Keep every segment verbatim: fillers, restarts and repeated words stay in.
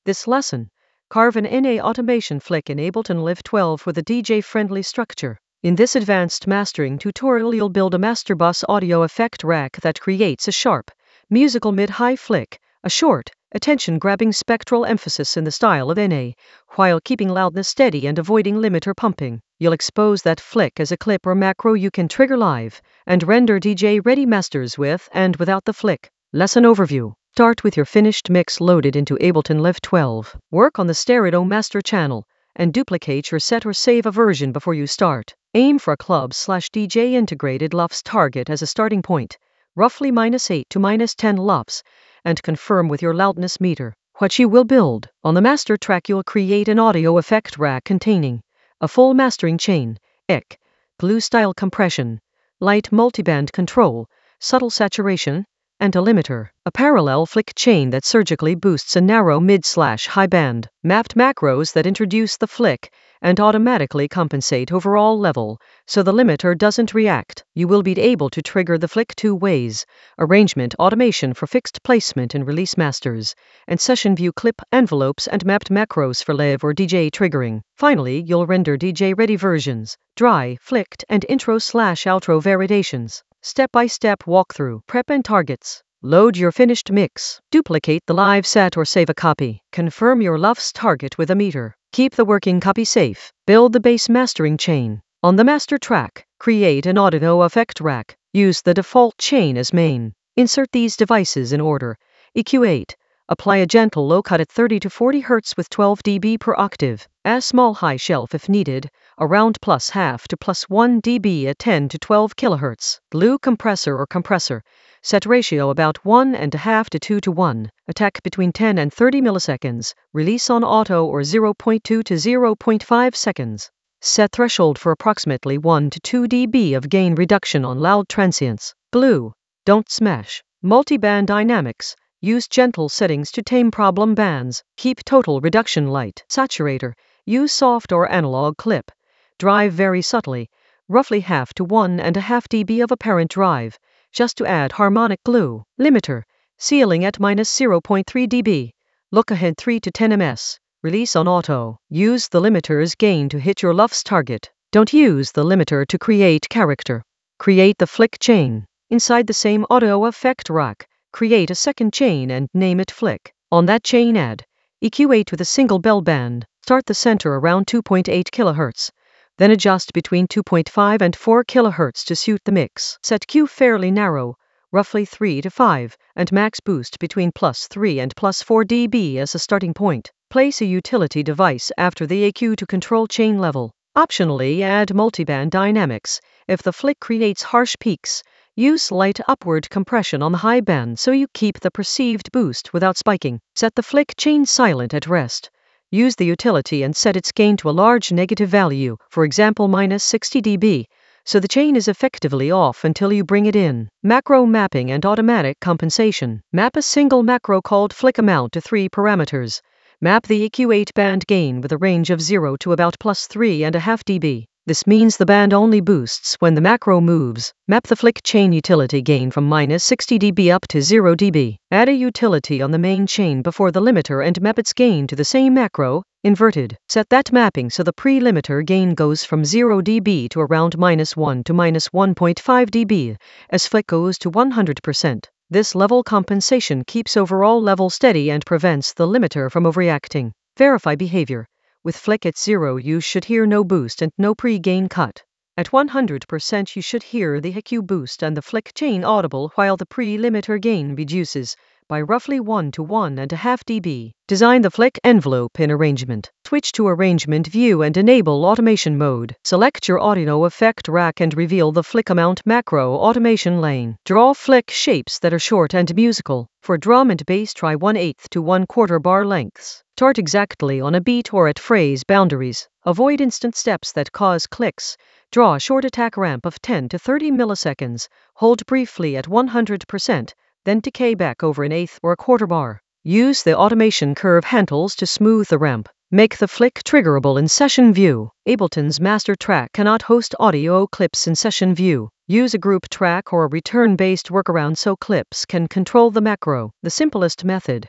This lesson, carve an N A automation flick in Ableton Live twelve with a D J-friendly structure. In this advanced mastering tutorial you'll build a master bus audio effect rack that creates a sharp, musical mid-high flick, a short, attention-grabbing spectral emphasis in the style of N A, while keeping loudness steady and avoiding limiter pumping. You'll expose that flick as a clip or macro you can trigger live, and render D J-ready masters with and without the flick. Lesson overview. Start with your finished mix loaded into Ableton Live twelve. Work on the stereo master channel, and duplicate your set or save a version before you start. Aim for a club slash D J integrated L U Fs target as a starting point, roughly minus eight to minus ten L U Fs, and confirm with your loudness meter what you will build. On the master track you'll create an audio effect rack containing a full mastering chain, E Q, glue style compression, light multiband control, subtle saturation, and a limiter, a parallel flick chain that surgically boosts a narrow mid-slash-high band, mapped macros that introduce the flick and automatically compensate overall level, so the limiter doesn't react. You will be able to trigger the flick two ways: arrangement automation for fixed placement and release masters, and session view clip envelopes and mapped macros for live or D J triggering. Finally, you'll render D J-ready versions, dry, flicked, and intro-slash-outro validations. Step-by-step walkthrough. Prep and targets. Load your finished mix. Duplicate the live set or save a copy. Confirm your L U Fs target with a meter. Keep the working copy safe. Build the base mastering chain. On the master track, create an audio effect rack. Use the default chain as main. Insert these devices in order. E Q eight. Apply a gentle low cut at thirty to forty hertz with twelve decibels per octave. A small high shelf if needed, around plus half to plus one decibel at ten to twelve kilohertz. Glue compressor or compressor. Set ratio about one and a half to two to one. Attack between ten and thirty milliseconds. Release on auto or zero point two to zero point five seconds. Set threshold for approximately one to two decibels of gain reduction on loud transients. Glue. Don't smash. Multiband dynamics. Use gentle settings to tame problem bands. Keep total reduction light. Saturator. Use soft or analog clip. Drive very subtly, roughly half to one and a half decibel of apparent drive, just to add harmonic glue. Limiter. Ceiling at minus zero point three decibels. Look ahead three to ten milliseconds. Release on auto. Use the limiter's gain to hit your L U Fs target. Don't use the limiter to create character. Create the flick chain. Inside the same audio effect rack, create a second chain and name it flick. On that chain add E Q eight with a single bell band. Start the center around two point eight kilohertz. Then adjust between two point five and four kilohertz to suit the mix. Set Q fairly narrow, roughly three to five, and max boost between plus three and plus four decibels as a starting point. Place a utility device after the E Q to control chain level. Optionally add multiband dynamics. If the flick creates harsh peaks, use light upward compression on the high band so you keep the perceived boost without spiking. Set the flick chain silent at rest. Use the utility and set its gain to a large negative value, for example minus sixty decibels, so the chain is effectively off until you bring it in. Macro mapping and automatic compensation. Map a single macro called flick amount to three parameters. Map the E Q eight band gain with a range of zero to about plus three and a half decibels. This means the band only boosts when the macro moves. Map the flick chain utility gain from minus sixty decibels up to zero decibels. Add a utility on the main chain before the limiter and map its gain to the same macro, inverted. Set that mapping so the pre-limiter gain goes from zero decibels to around minus one to minus one point five decibels, as flick goes to one hundred percent. This level compensation keeps overall level steady and prevents the limiter from overreacting. Verify behavior. With flick at zero you should hear no boost and no pre-gain cut. At one hundred percent you should hear the E Q boost and the flick chain audible while the pre-limiter gain reduces by roughly one to one and a half decibels. Design the flick envelope in arrangement. Switch to arrangement view and enable automation mode. Select your audio effect rack and reveal the flick amount macro automation lane. Draw flick shapes that are short and musical. For drum and bass try one eighth to one quarter bar lengths. Start exactly on a beat or at phrase boundaries. Avoid instant steps that cause clicks. Draw a short attack ramp of ten to thirty milliseconds. Hold briefly at one hundred percent, then decay back over an eighth or a quarter bar. Use the automation curve handles to smooth the ramp. Make the flick triggerable in session view. Ableton's master track cannot host audio clips in session view. Use a group track or a return-based workaround so clips can control the macro. The simplest method.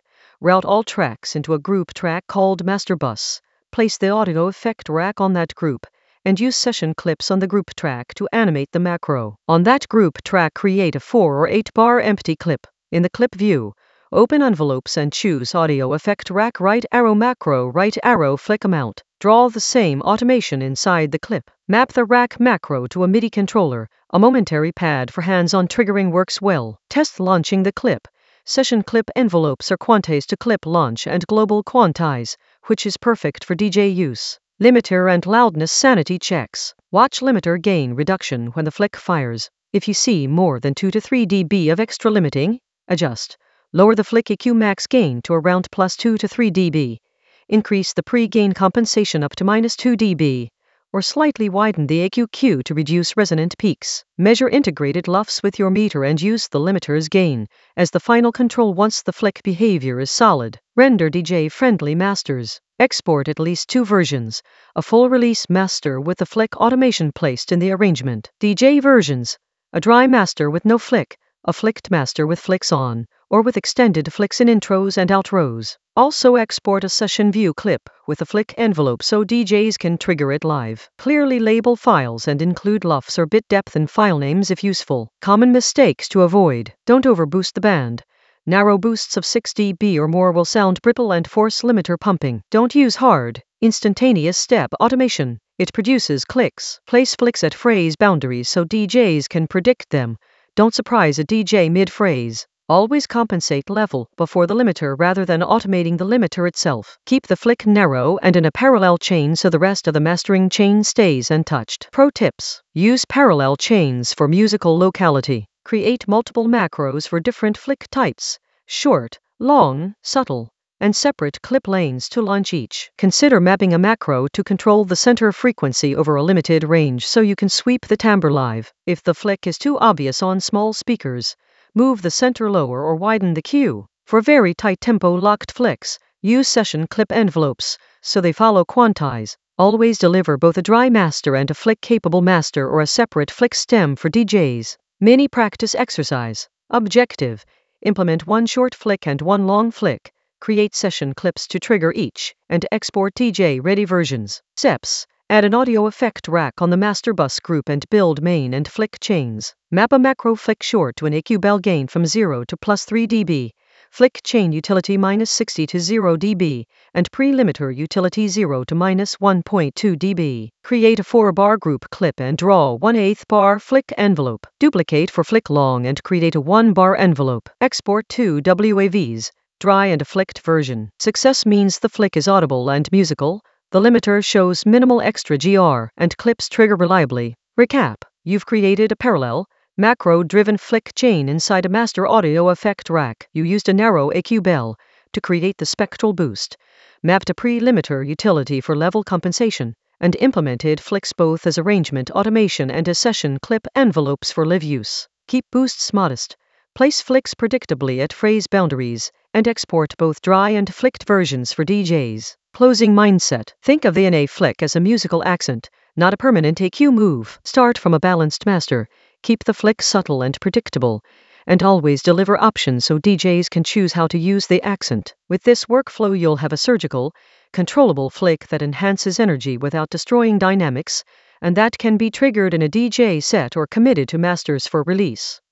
Route all tracks into a group track called Master Bus. Place the audio effect rack on that group, and use session clips on the group track to animate the macro. On that group track, create a four or eight bar empty clip. In the clip view, open envelopes and choose audio effect rack right arrow macro right arrow flick amount. Draw the same automation inside the clip. Map the rack macro to a MIDI controller. A momentary pad for hands-on triggering works well. Test launching the clip. Session clip envelopes are quantize to clip launch and global quantize, which is perfect for D J use. Limiter and loudness sanity checks. Watch limiter gain reduction when the flick fires. If you see more than two to three decibels of extra limiting, adjust. Lower the flick E Q max gain to around plus two to three decibels. Increase the pre-gain compensation up to minus two decibels, or slightly widen the A Q Q to reduce resonant peaks. Measure integrated L U Fs with your meter and use the limiter's gain as the final control once the flick behavior is solid. Render D J-friendly masters. Export at least two versions, a full release master with the flick automation placed in the arrangement. D J versions, a dry master with no flick, a flicked master with flicks on, or with extended flicks in intros and outros. Also export a session view clip with a flick envelope so D Js can trigger it live. Clearly label files and include L U Fs or bit depth and file names if useful. Common mistakes to avoid. Don't overboost the band. Narrow boosts of six decibels or more will sound brittle and force limiter pumping. Don't use hard, instantaneous step automation. It produces clicks. Place flicks at phrase boundaries so D Js can predict them. Don't surprise a D J mid-phrase. Always compensate level before the limiter rather than automating the limiter itself. Keep the flick narrow and in a parallel chain so the rest of the mastering chain stays untouched. Pro tips. Use parallel chains for musical locality. Create multiple macros for different flick types, short, long, subtle, and separate clip lanes to launch each. Consider mapping a macro to control the center frequency over a limited range so you can sweep the timbre live. If the flick is too obvious on small speakers, move the center lower or widen the Q. For very tight tempo locked flicks, use session clip envelopes so they follow quantize. Always deliver both a dry master and a flick capable master or a separate flick stem for D Js. Mini practice exercise. Objective. Implement one short flick and one long flick. Create session clips to trigger each, and export D J-ready versions. Steps. Add an audio effect rack on the master bus group and build main and flick chains. Map a macro flick short to an A Q bell gain from zero to plus three decibels. Flick chain utility minus sixty to zero decibels, and pre-limiter utility zero to minus one point two decibels. Create a four bar group clip and draw one eighth bar flick envelope. Duplicate for flick long and create a one bar envelope. Export two W A Vs, dry and a flicked version. Success means the flick is audible and musical, the limiter shows minimal extra G R, and clips trigger reliably. Recap. You've created a parallel, macro-driven flick chain inside a master audio effect rack. You used a narrow A Q bell to create the spectral boost, mapped a pre-limiter utility for level compensation, and implemented flicks both as arrangement automation and as session clip envelopes for live use. Keep boosts modest. Place flicks predictably at phrase boundaries, and export both dry and flicked versions for D Js. Closing mindset. Think of the N A flick as a musical accent, not a permanent A Q move. Start from a balanced master. Keep the flick subtle and predictable, and always deliver options so D Js can choose how to use the accent. With this workflow you'll have a surgical, controllable flick that enhances energy without destroying dynamics, and that can be triggered in a D J set or committed to masters for release.